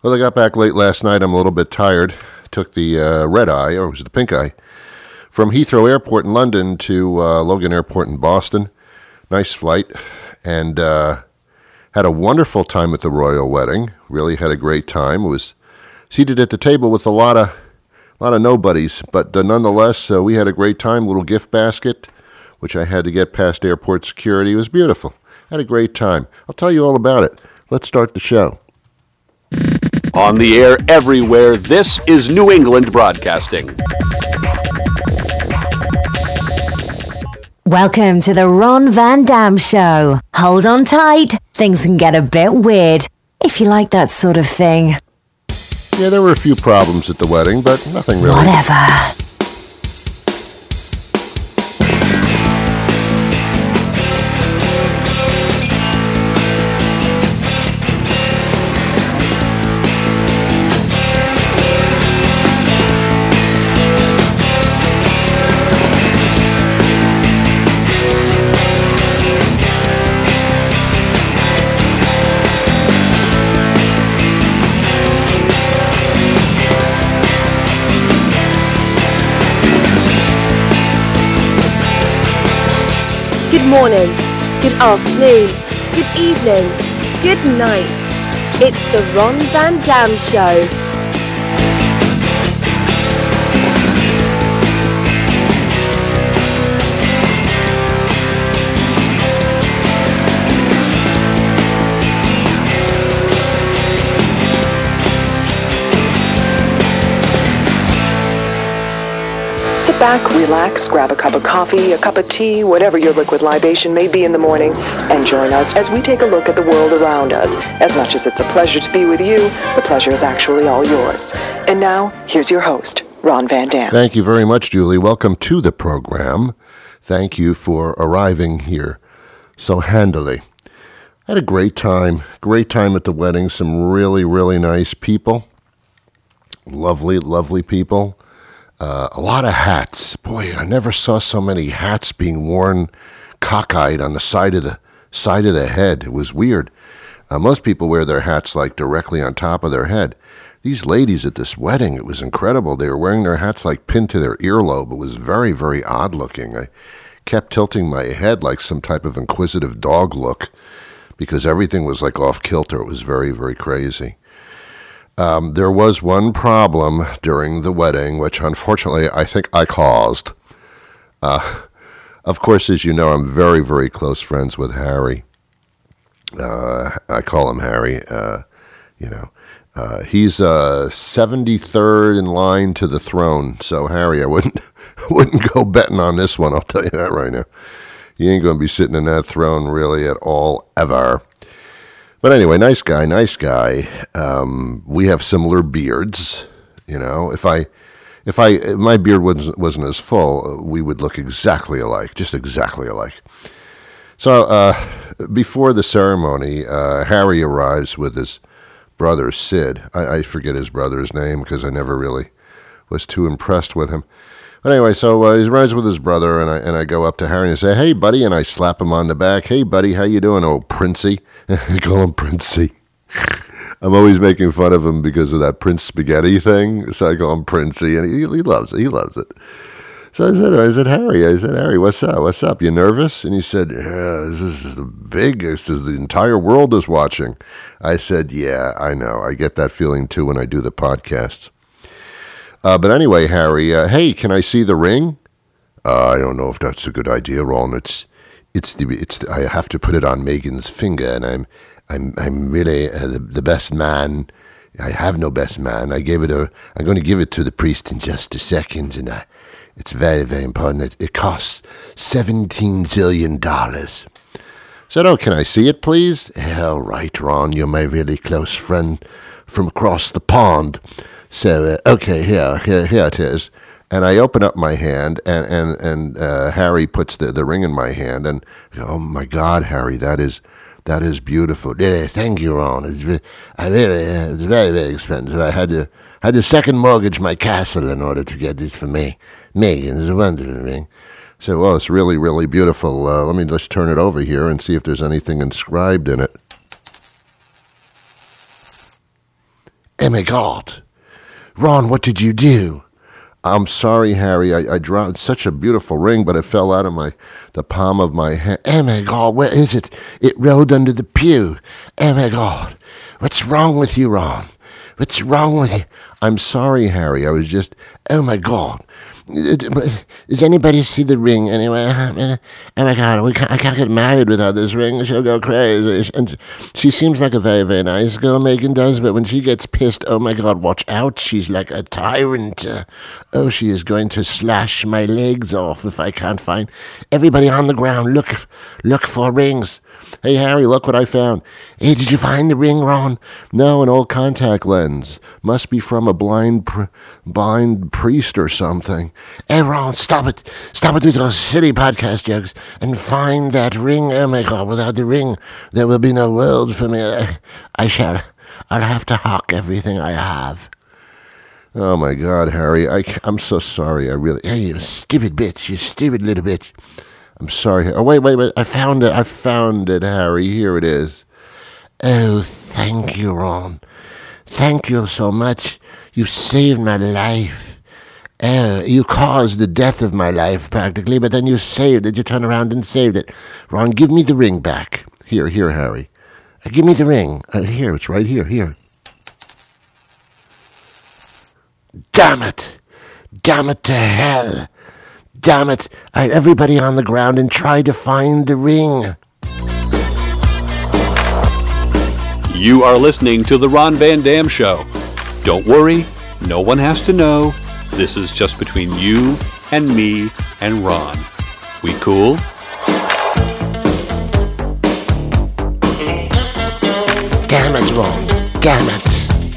Well, I got back late last night. I'm a little bit tired. Took the red eye, or was it the pink eye, from Heathrow Airport in London to Logan Airport in Boston. Nice flight. And had a wonderful time at the royal wedding. Really had a great time. Was seated at the table with a lot of nobodies, but nonetheless, we had a great time. Little gift basket, which I had to get past airport security. It was beautiful. Had a great time. I'll tell you all about it. Let's start the show. On the air everywhere, this is New England Broadcasting. Welcome to the Ron Van Dam Show. Hold on tight. Things can get a bit weird, if you like that sort of thing. Yeah, there were a few problems at the wedding, but nothing really. Whatever. Good morning, good afternoon, good evening, good night. It's the Ron Van Dam Show. Sit back, relax, grab a cup of coffee, a cup of tea, whatever your liquid libation may be in the morning, and join us as we take a look at the world around us. As much as it's a pleasure to be with you, the pleasure is actually all yours. And now, here's your host, Ron Van Dam. Thank you very much, Julie. Welcome to the program. Thank you for arriving here so handily. I had a great time at the wedding. Some really, really nice people. Lovely, lovely people. A lot of hats. Boy, I never saw so many hats being worn cockeyed on the side of the head. It was weird. Most people wear their hats like directly on top of their head. These ladies at this wedding, it was incredible. They were wearing their hats like pinned to their earlobe. It was very, very odd looking. I kept tilting my head like some type of inquisitive dog look because everything was like off kilter. It was very, very crazy. There was one problem during the wedding, which unfortunately I think I caused. Of course, as you know, I'm very, very close friends with Harry. I call him Harry. He's 73rd in line to the throne. So Harry, I wouldn't go betting on this one. I'll tell you that right now. He ain't going to be sitting in that throne really at all ever. But anyway, nice guy. We have similar beards. You know, if my beard wasn't as full, we would look exactly alike, just exactly alike. So before the ceremony, Harry arrives with his brother Sid. I forget his brother's name because I never really was too impressed with him. But anyway, so he arrives with his brother, and I go up to Harry and I say, "Hey, buddy," and I slap him on the back. "Hey, buddy, how you doing, old Princey?" I call him Princey. I'm always making fun of him because of that Prince Spaghetti thing, so I call him Princey, and he loves it. He loves it. So I said, Harry, what's up? You nervous? And he said, "Yeah, this is the entire world is watching." I said, "Yeah, I know. I get that feeling too when I do the podcasts." But anyway, Harry, hey, can I see the ring? I don't know if that's a good idea, Ron. I have to put it on Megan's finger, and I'm really the best man. I have no best man. I'm going to give it to the priest in just a second, and it's very, very important. It costs $17 zillion. Said, "Oh, can I see it, please?" "All right, Ron, you're my really close friend from across the pond. So, okay, here it is." And I open up my hand, and Harry puts the ring in my hand, and oh my God, Harry, that is beautiful. Yeah, thank you, Ron. It's very, very expensive. I had to second mortgage my castle in order to get this for me. Megan, it's a wonderful ring. So, well, it's really, really beautiful. Let me just turn it over here and see if there's anything inscribed in it. Oh, my God. Ron, what did you do? I'm sorry, Harry. I dropped such a beautiful ring, but it fell out of the palm of my hand. Oh, my God, where is it? It rolled under the pew. Oh, my God. What's wrong with you, Ron? What's wrong with you? I'm sorry, Harry. I was just... Oh, my God. Does anybody see the ring anyway? Oh my God, I can't get married without this ring. She'll go crazy. And she seems like a very, very nice girl, Megan does, but when she gets pissed, oh my God, watch out. She's like a tyrant. She is going to slash my legs off if I can't find... Everybody on the ground, look for rings. Hey, Harry, look what I found. Hey, did you find the ring, Ron? No, an old contact lens. Must be from a blind priest or something. Hey, Ron, stop it. Stop it with those silly podcast jokes and find that ring. Oh, my God, without the ring, there will be no world for me. I'll have to hawk everything I have. Oh, my God, Harry, I'm so sorry. Hey, you stupid bitch, you stupid little bitch. I'm sorry. Oh, wait. I found it, Harry. Here it is. Oh, thank you, Ron. Thank you so much. You saved my life. You caused the death of my life, practically, but then you saved it. You turned around and saved it. Ron, give me the ring back. Here, Harry. Give me the ring. Here, it's right here. Damn it. Damn it to hell. Damn it. All right, everybody on the ground and try to find the ring. You are listening to The Ron Van Dam Show. Don't worry, no one has to know. This is just between you and me and Ron. We cool? Damn it, Ron. Damn it.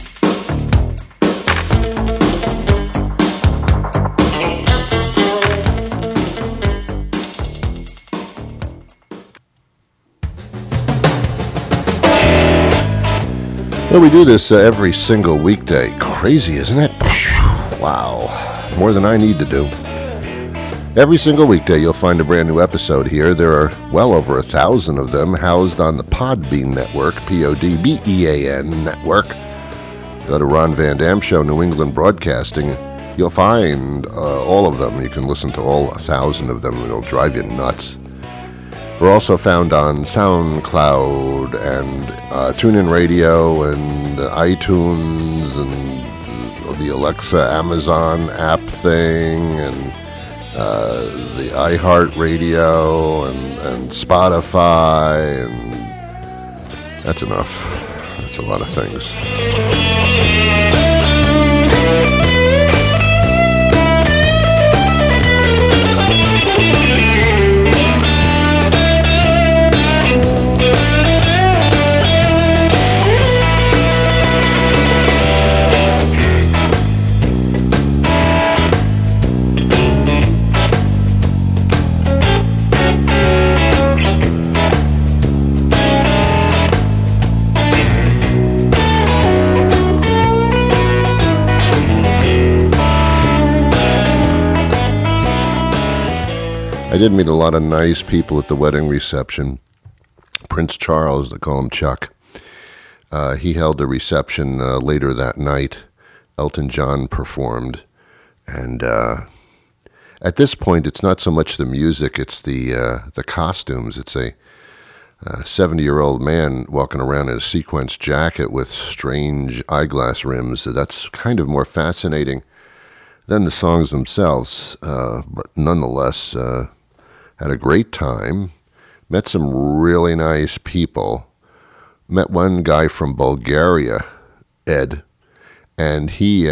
Well, we do this every single weekday. Crazy, isn't it? Wow. More than I need to do. Every single weekday, you'll find a brand new episode here. There are well over 1,000 of them housed on the Podbean network, Podbean network. Go to Ron Van Dam Show, New England Broadcasting. You'll find all of them. You can listen to all 1,000 of them. It'll drive you nuts. We're also found on SoundCloud and TuneIn Radio and iTunes and the Alexa Amazon app thing and the iHeartRadio and Spotify, and that's enough. That's a lot of things. I did meet a lot of nice people at the wedding reception. Prince Charles, they call him Chuck. He held a reception later that night. Elton John performed. And at this point, it's not so much the music, it's the costumes. It's a 70-year-old man walking around in a sequence jacket with strange eyeglass rims. That's kind of more fascinating than the songs themselves. But nonetheless, had a great time, met some really nice people, met one guy from Bulgaria, Ed, and he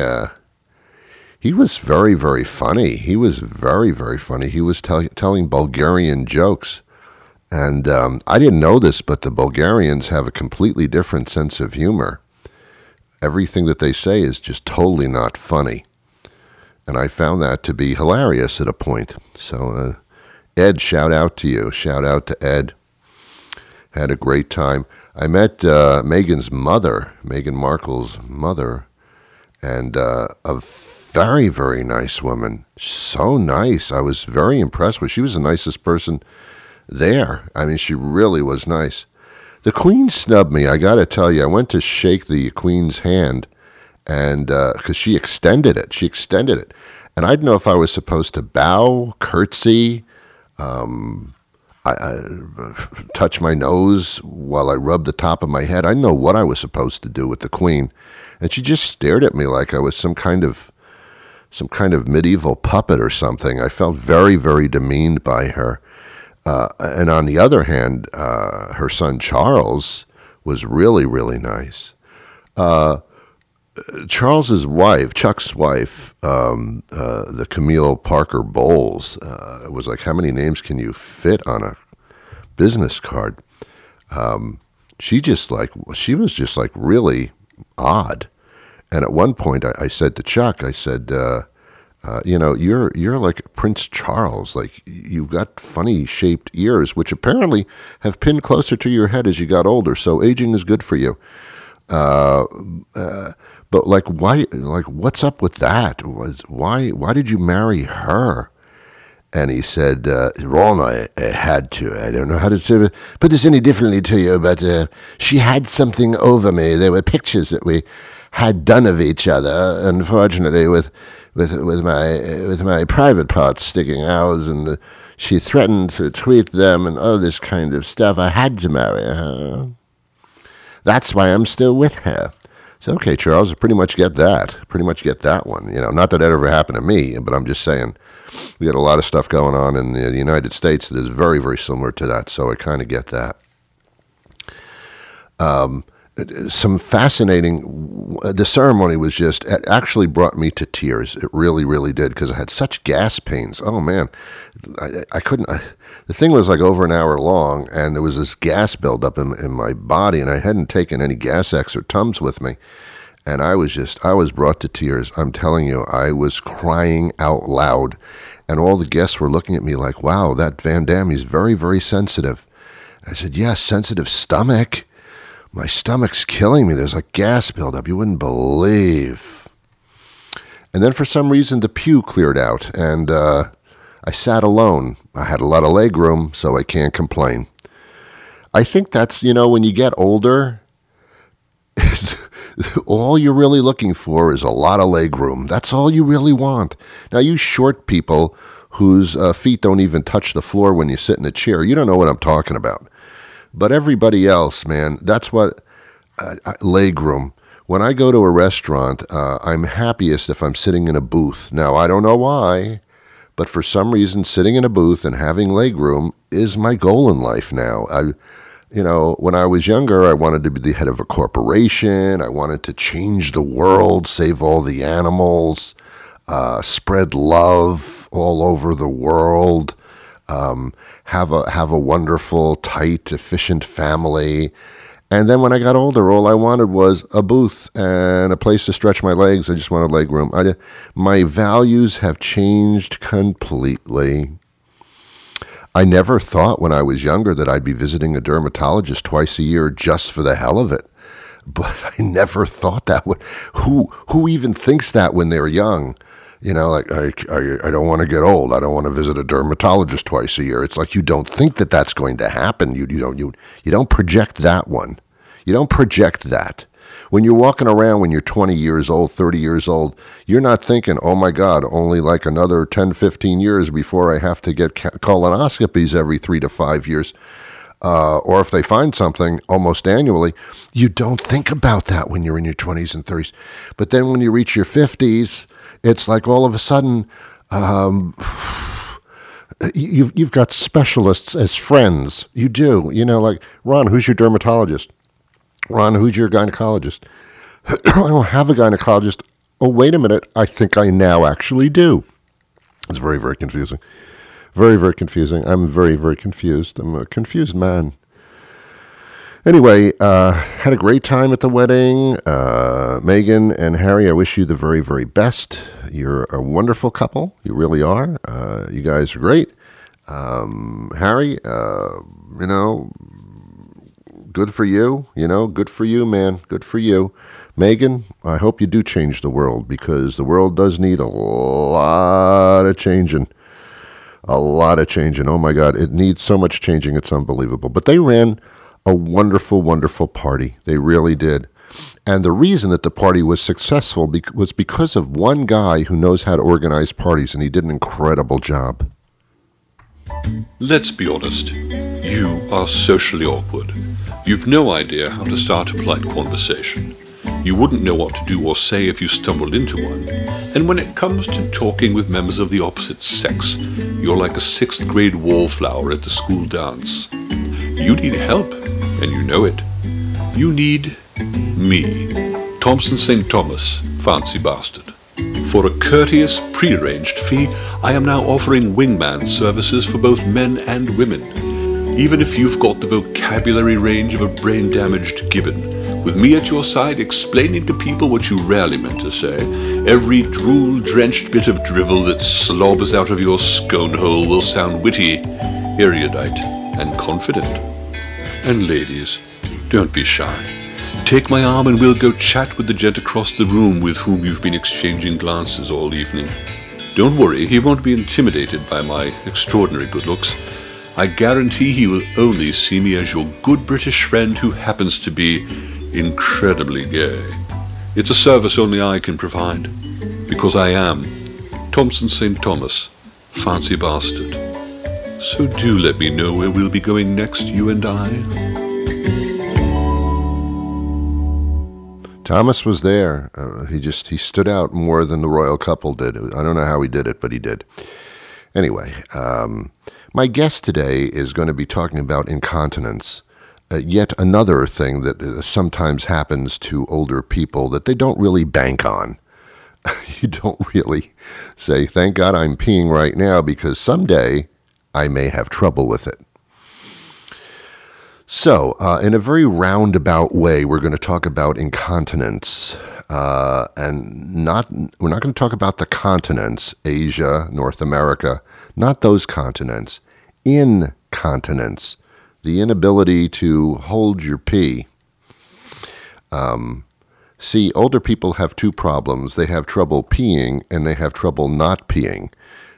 was very, very funny. He was very, very funny. He was telling Bulgarian jokes, and I didn't know this, but the Bulgarians have a completely different sense of humor. Everything that they say is just totally not funny, and I found that to be hilarious at a point. So, Ed, shout out to you. Shout out to Ed. Had a great time. I met Meghan's mother, Meghan Markle's mother, and a very, very nice woman. So nice. I was very impressed with her. She was the nicest person there. I mean, she really was nice. The Queen snubbed me. I got to tell you, I went to shake the Queen's hand, and because she extended it. And I didn't know if I was supposed to bow, curtsy, I touch my nose while I rubbed the top of my head. I didn't know what I was supposed to do with the Queen. And she just stared at me like I was some kind of medieval puppet or something. I felt very, very demeaned by her. And on the other hand, her son Charles was really, really nice. Charles's wife, Chuck's wife, the Camille Parker Bowles, it was like, how many names can you fit on a business card? She was just like really odd. And at one point I said to Chuck, I said, you're like Prince Charles, like you've got funny shaped ears, which apparently have pinned closer to your head as you got older. So aging is good for you. But like, why? Like, what's up with that? Why did you marry her? And he said, Ron, I had to. I don't know how to put this any differently to you, but she had something over me. There were pictures that we had done of each other, unfortunately, with my private parts sticking out, and she threatened to tweet them and all this kind of stuff. I had to marry her. That's why I'm still with her. So, okay, Charles, I pretty much get that one. Not that ever happened to me, but I'm just saying we got a lot of stuff going on in the United States that is very, very similar to that, so I kind of get that. Some fascinating, the ceremony was it actually brought me to tears. It really, really did, because I had such gas pains. Oh, man, I couldn't, the thing was like over an hour long, and there was this gas buildup in my body, and I hadn't taken any Gas-X or Tums with me, and I was brought to tears. I'm telling you, I was crying out loud, and all the guests were looking at me like, wow, that Van Damme, he's very, very sensitive. I said, yes, sensitive stomach. My stomach's killing me. There's like gas buildup. You wouldn't believe. And then for some reason, the pew cleared out, and I sat alone. I had a lot of leg room, so I can't complain. I think that's, when you get older, all you're really looking for is a lot of leg room. That's all you really want. Now, you short people whose feet don't even touch the floor when you sit in a chair, you don't know what I'm talking about. But everybody else, man, that's what leg room. When I go to a restaurant, I'm happiest if I'm sitting in a booth. Now, I don't know why, but for some reason, sitting in a booth and having leg room is my goal in life now. When I was younger, I wanted to be the head of a corporation. I wanted to change the world, save all the animals, spread love all over the world. Have a wonderful, tight, efficient family. And then when I got older, all I wanted was a booth and a place to stretch my legs. I just wanted leg room. My values have changed completely. I never thought when I was younger that I'd be visiting a dermatologist twice a year just for the hell of it. But I never thought that would. Who even thinks that when they're young? Like, I don't want to get old. I don't want to visit a dermatologist twice a year. It's like you don't think that that's going to happen. You don't project that one. You don't project that. When you're walking around when you're 20 years old, 30 years old, you're not thinking, oh, my God, only like another 10, 15 years before I have to get colonoscopies every 3 to 5 years. Or if they find something almost annually, you don't think about that when you're in your 20s and 30s. But then when you reach your 50s, it's like all of a sudden you've got specialists as friends. You do. Like, Ron, who's your dermatologist? Ron, who's your gynecologist? I don't have a gynecologist. Oh, wait a minute. I think I now actually do. It's very, very confusing. Very, very confusing. I'm very, very confused. I'm a confused man. Anyway, had a great time at the wedding. Megan and Harry, I wish you the very, very best. You're a wonderful couple. You really are. You guys are great. Harry, good for you. Good for you, man. Good for you. Megan, I hope you do change the world, because the world does need a lot of changing. A lot of changing. Oh, my God. It needs so much changing. It's unbelievable. But they ran a wonderful, wonderful party. They really did. And the reason that the party was successful was because of one guy who knows how to organize parties, and he did an incredible job. Let's be honest. You are socially awkward. You've no idea how to start a polite conversation. You wouldn't know what to do or say if you stumbled into one. And when it comes to talking with members of the opposite sex, you're like a 6th grade wallflower at the school dance. You need help, and you know it. You need me, Thompson St. Thomas, fancy bastard. For a courteous, pre-arranged fee, I am now offering wingman services for both men and women. Even if you've got the vocabulary range of a brain-damaged gibbon, with me at your side explaining to people what you rarely meant to say, every drool-drenched bit of drivel that slobbers out of your scone hole will sound witty, erudite, and confident. And ladies, don't be shy. Take my arm and we'll go chat with the gent across the room with whom you've been exchanging glances all evening. Don't worry, he won't be intimidated by my extraordinary good looks. I guarantee he will only see me as your good British friend who happens to be incredibly gay. It's a service only I can provide, because I am Thompson St. Thomas, fancy bastard. So do let me know where we'll be going next, you and I. Thomas was there. He stood out more than the royal couple did. I don't know how he did it, but he did. Anyway, my guest today is going to be talking about incontinence. Yet another thing that sometimes happens to older people that they don't really bank on. You don't really say, thank God I'm peeing right now because someday I may have trouble with it. So, in a very roundabout way, we're going to talk about incontinence. And we're not going to talk about the continents, Asia, North America, not those continents, incontinence. The inability to hold your pee. See, older people have two problems. They have trouble peeing and they have trouble not peeing.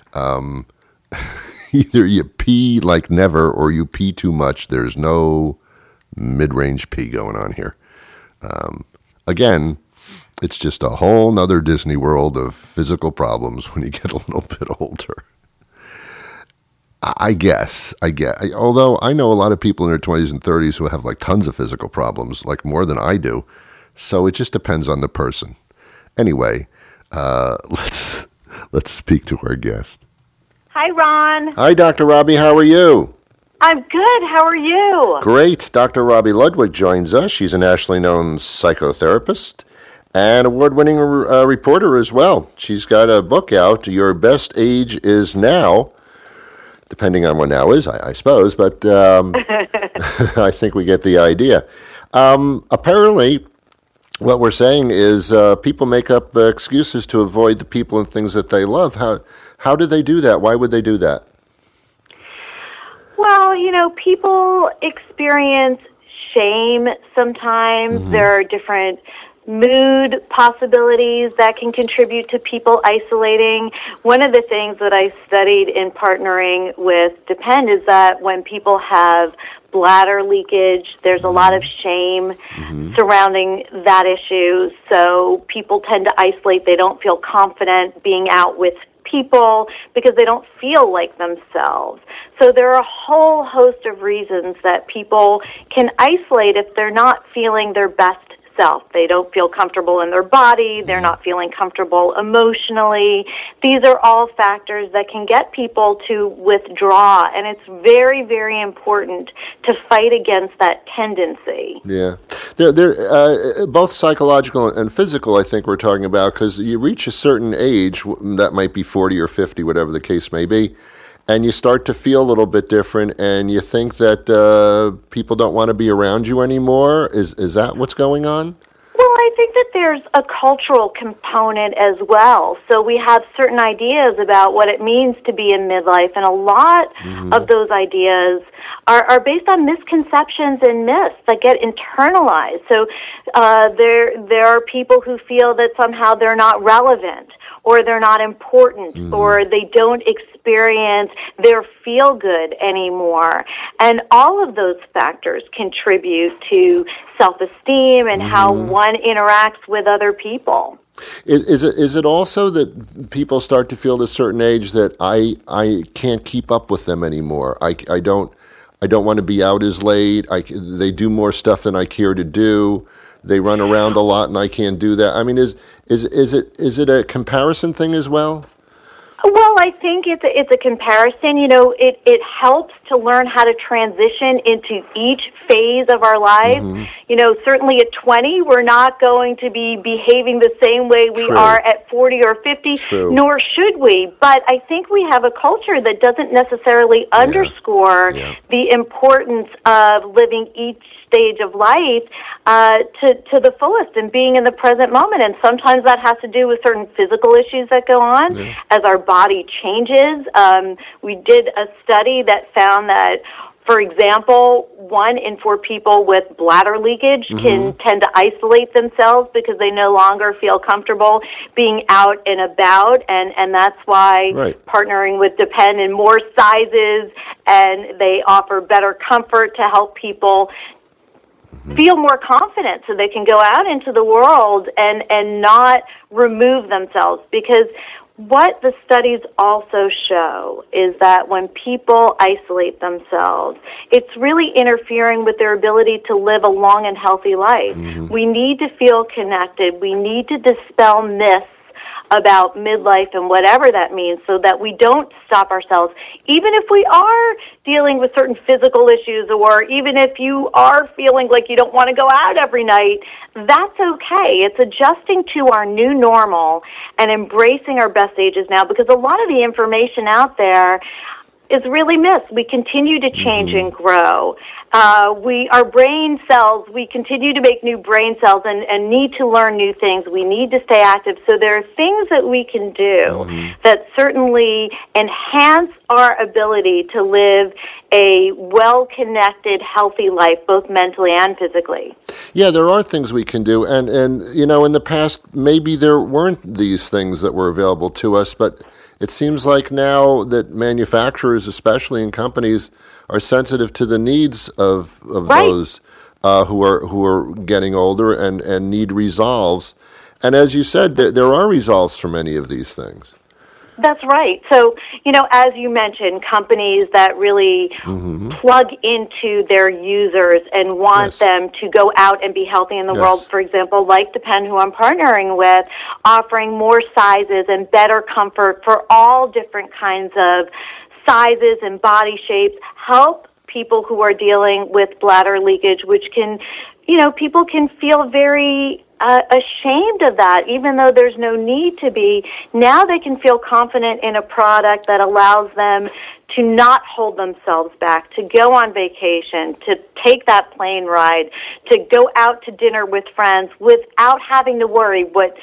Either you pee like never or you pee too much. There's no mid-range pee going on here. Again, it's just a whole nother Disney World of physical problems when you get a little bit older. I guess. Although I know a lot of people in their 20s and 30s who have like tons of physical problems, like more than I do. So it just depends on the person. Anyway, let's speak to our guest. Hi, Ron. Hi, Dr. Robbie. How are you? I'm good. How are you? Great. Dr. Robbie Ludwig joins us. She's a nationally known psychotherapist and award-winning reporter as well. She's got a book out, Your Best Age Is Now. Depending on what now is, I suppose, but I think we get the idea. Apparently, what we're saying is people make up excuses to avoid the people and things that they love. How do they do that? Why would they do that? Well, people experience shame sometimes. Mm-hmm. There are different mood possibilities that can contribute to people isolating. One of the things that I studied in partnering with Depend is that when people have bladder leakage, there's a lot of shame surrounding that issue. So people tend to isolate. They don't feel confident being out with people because they don't feel like themselves. So there are a whole host of reasons that people can isolate if they're not feeling their best self. They don't feel comfortable in their body. They're not feeling comfortable emotionally. These are all factors that can get people to withdraw, and it's very, very important to fight against that tendency. Yeah. They're both psychological and physical, I think we're talking about, because you reach a certain age, that might be 40 or 50, whatever the case may be, and you start to feel a little bit different, and you think that people don't want to be around you anymore. Is that what's going on? Well, I think that there's a cultural component as well. So we have certain ideas about what it means to be in midlife, and a lot of those ideas are based on misconceptions and myths that get internalized. So there are people who feel that somehow they're not relevant, or they're not important, or they don't experience their feel-good anymore. And all of those factors contribute to self-esteem and how one interacts with other people. Is it also that people start to feel at a certain age that I can't keep up with them anymore? I don't want to be out as late. They do more stuff than I care to do. They run around a lot, and I can't do that. I mean, is it a comparison thing as well? Well, I think it's a comparison. You know, it helps to learn how to transition into each phase of our life. You know, certainly at 20, we're not going to be behaving the same way we are at 40 or 50, nor should we. But I think we have a culture that doesn't necessarily underscore the importance of living each stage of life to the fullest and being in the present moment. And sometimes that has to do with certain physical issues that go on as our body changes. We did a study that found that, for example, 1 in 4 people with bladder leakage can tend to isolate themselves because they no longer feel comfortable being out and about, and that's why partnering with Depend in more sizes, and they offer better comfort to help people feel more confident so they can go out into the world and not remove themselves. Because what the studies also show is that when people isolate themselves, it's really interfering with their ability to live a long and healthy life. We need to feel connected. We need to dispel myths about midlife and whatever that means so that we don't stop ourselves. Even if we are dealing with certain physical issues, or even if you are feeling like you don't want to go out every night, that's okay. It's adjusting to our new normal and embracing our best ages now, because a lot of the information out there is really missed. We continue to change and grow. Our brain cells, we continue to make new brain cells and need to learn new things. We need to stay active. So there are things that we can do that certainly enhance our ability to live a well-connected, healthy life, both mentally and physically. Yeah, there are things we can do. And you know, in the past, maybe there weren't these things that were available to us, but it seems like now that manufacturers, especially in companies, are sensitive to the needs of those who are getting older and need resolves. And as you said, there are resolves for many of these things. That's right. So, you know, as you mentioned, companies that really plug into their users and want them to go out and be healthy in the world, for example, like Depend, who I'm partnering with, offering more sizes and better comfort for all different kinds of sizes and body shapes, help people who are dealing with bladder leakage, which can, you know, people can feel very ashamed of that, even though there's no need to be. Now they can feel confident in a product that allows them to not hold themselves back, to go on vacation, to take that plane ride, to go out to dinner with friends without having to worry.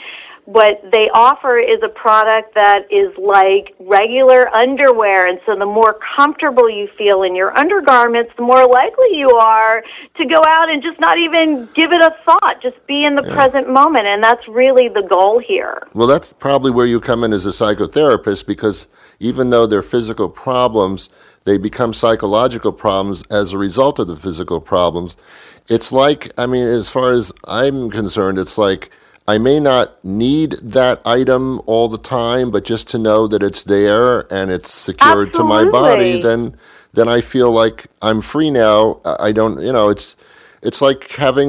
What they offer is a product that is like regular underwear, and so the more comfortable you feel in your undergarments, the more likely you are to go out and just not even give it a thought, just be in the present moment, and that's really the goal here. Well, that's probably where you come in as a psychotherapist, because even though they're physical problems, they become psychological problems as a result of the physical problems. It's like, I mean, as far as I'm concerned, it's like, I may not need that item all the time, but just to know that it's there and it's secured to my body, then I feel like I'm free now. I don't, you know, it's like having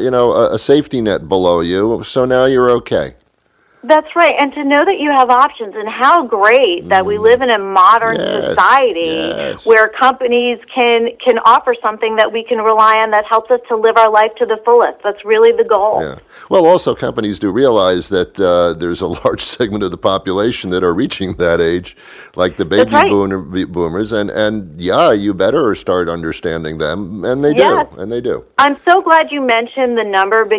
a safety net below you. So now you're okay. That's right, and to know that you have options, and how great that we live in a modern society where companies can offer something that we can rely on that helps us to live our life to the fullest. That's really the goal. Yeah. Well, also companies do realize that there's a large segment of the population that are reaching that age, like the baby boomers, and you better start understanding them, and they do. I'm so glad you mentioned the number, because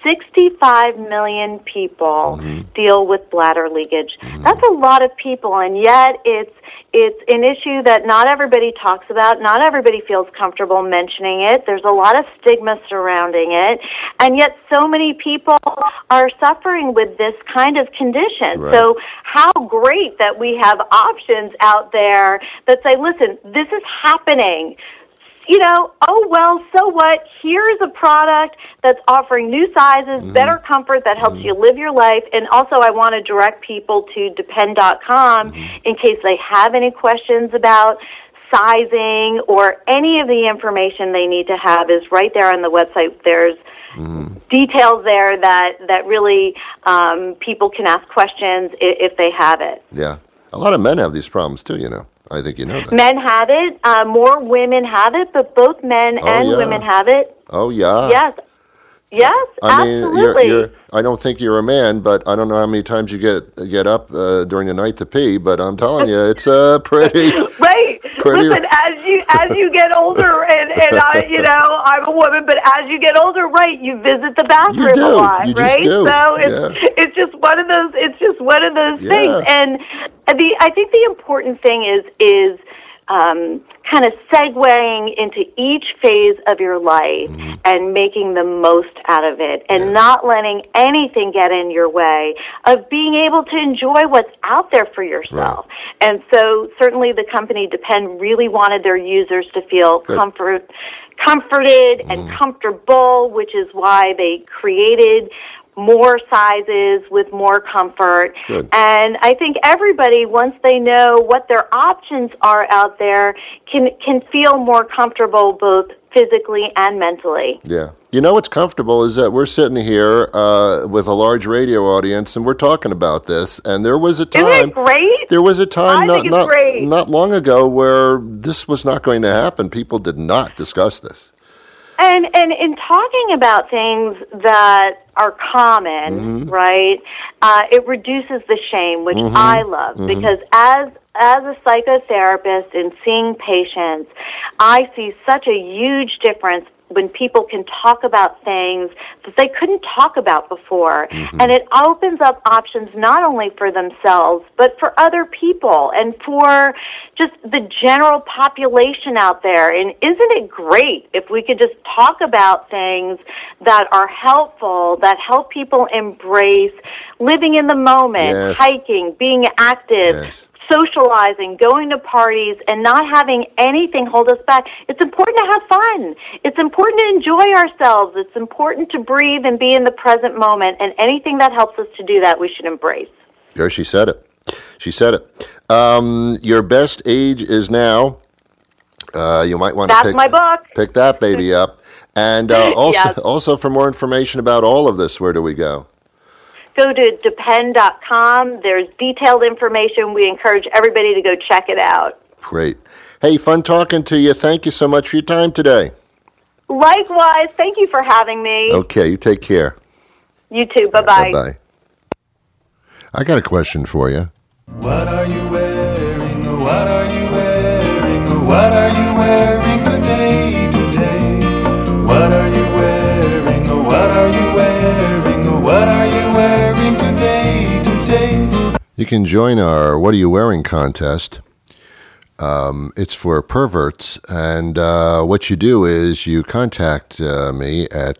65 million people deal with bladder leakage. That's a lot of people, and yet it's an issue that not everybody talks about. Not everybody feels comfortable mentioning it. There's a lot of stigma surrounding it, and yet so many people are suffering with this kind of condition. Right. So how great that we have options out there that say, listen, this is happening. You know, oh, well, so what? Here's a product that's offering new sizes, better comfort that helps you live your life. And also, I want to direct people to Depend.com in case they have any questions about sizing or any of the information they need to have is right there on the website. There's details there that really people can ask questions if they have it. Yeah. A lot of men have these problems, too, you know. I think you know that. Men have it. More women have it, but both men and women have it. Oh, yeah. Yes. Yes, I mean, absolutely. I don't think you're a man, but I don't know how many times you get up during the night to pee. But I'm telling you, it's pretty. Right. Pretty. Listen, as you get older, and I, you know, I'm a woman, but as you get older, right, you visit the bathroom You do. a lot, You just right? do. So it's just one of those. It's just one of those things. And I think the important thing is kind of segueing into each phase of your life and making the most out of it and not letting anything get in your way of being able to enjoy what's out there for yourself. Right. And so certainly the company Depend really wanted their users to feel comforted and comfortable, which is why they created more sizes with more comfort. Good. And I think everybody, once they know what their options are out there, can feel more comfortable both physically and mentally. Yeah. You know what's comfortable is that we're sitting here with a large radio audience and we're talking about this. And there was a time. Isn't it great? There was a time great. not long ago where this was not going to happen. People did not discuss this. And in talking about things that are common, right, it reduces the shame, which I love, because as a psychotherapist and seeing patients, I see such a huge difference when people can talk about things that they couldn't talk about before. And it opens up options not only for themselves, but for other people and for just the general population out there. And isn't it great if we could just talk about things that are helpful, that help people embrace living in the moment, hiking, being active, socializing, going to parties, and not having anything hold us back. It's important to have fun. It's important to enjoy ourselves. It's important to breathe and be in the present moment, and anything that helps us to do that, we should embrace. There, she said it. She said it. Your best age is now. You might want to my book. Pick that baby up. And also for more information about all of this, where do we go? Go to Depend.com. There's detailed information. We encourage everybody to go check it out. Great. Hey, fun talking to you. Thank you so much for your time today. Likewise. Thank you for having me. Okay, you take care. You too. Bye-bye. Bye-bye. I got a question for you. What are you wearing? What are you wearing? What are you wearing today? What are you wearing? What are you wearing? What are you wearing today? You can join our What Are You Wearing contest. It's for perverts, and what you do is you contact me at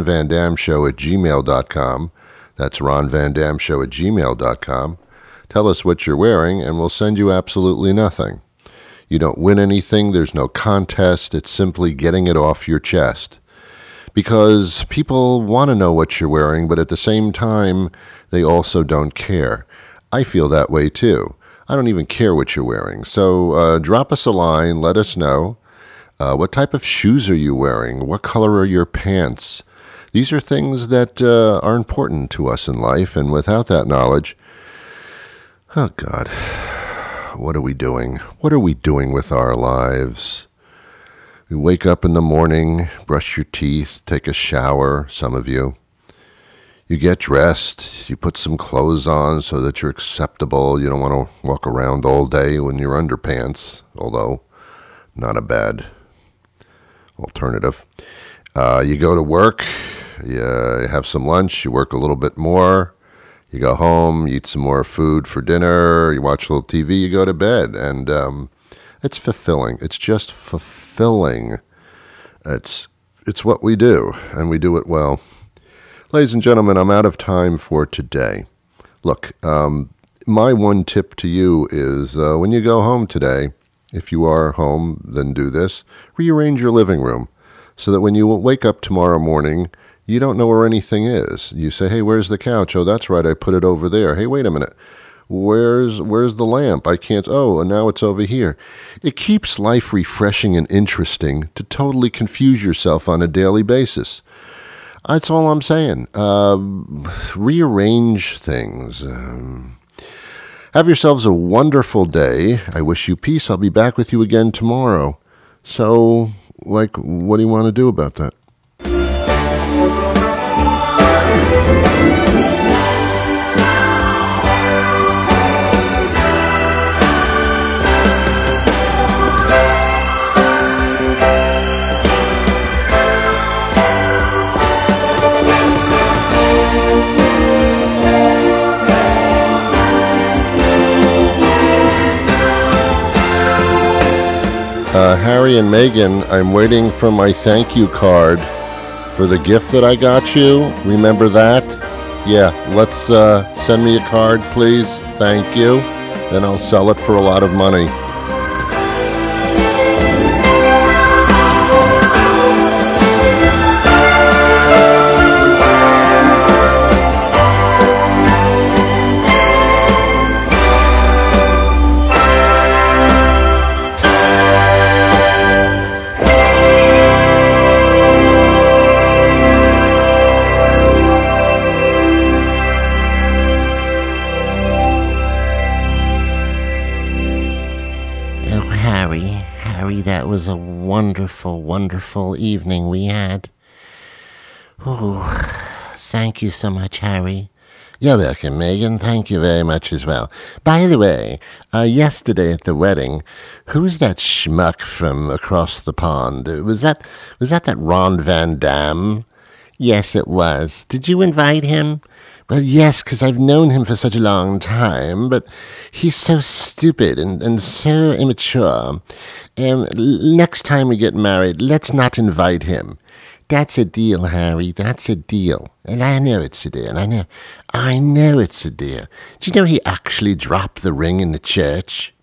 ronvandamshow@gmail.com. That's ronvandamshow@gmail.com. Tell us what you're wearing, and we'll send you absolutely nothing. You don't win anything. There's no contest. It's simply getting it off your chest. Because people want to know what you're wearing, but at the same time, they also don't care. I feel that way, too. I don't even care what you're wearing. So drop us a line. Let us know. What type of shoes are you wearing? What color are your pants? These are things that are important to us in life, and without that knowledge, oh, God, what are we doing? What are we doing with our lives? You wake up in the morning, brush your teeth, take a shower, some of you. You get dressed, you put some clothes on so that you're acceptable. You don't want to walk around all day in your underpants, although not a bad alternative. You go to work, You have some lunch, you work a little bit more, you go home, you eat some more food for dinner, you watch a little TV, you go to bed. And it's fulfilling. It's just fulfilling. It's what we do, and we do it well. Ladies and gentlemen, I'm out of time for today. Look, my one tip to you is when you go home today, if you are home, then do this. Rearrange your living room so that when you wake up tomorrow morning, you don't know where anything is. You say, hey, where's the couch? Oh, that's right, I put it over there. Hey, wait a minute. Where's the lamp? I can't. Oh, and now it's over here. It keeps life refreshing and interesting to totally confuse yourself on a daily basis. That's all I'm saying. Rearrange things. Have yourselves a wonderful day. I wish you peace. I'll be back with you again tomorrow. So, what do you want to do about that? Harry and Megan, I'm waiting for my thank you card for the gift that I got you. Remember that? Yeah, let's send me a card, please. Thank you. Then I'll sell it for a lot of money. That was a wonderful, wonderful evening we had. Oh, thank you so much, Harry. You're welcome, Megan. Thank you very much as well. By the way, yesterday at the wedding, who's that schmuck from across the pond? Was that Ron Van Dam? Yes, it was. Did you invite him? Well, yes, because I've known him for such a long time, but he's so stupid and so immature. Next time we get married, let's not invite him. That's a deal, Harry. That's a deal. And I know it's a deal. I know it's a deal. Do you know he actually dropped the ring in the church?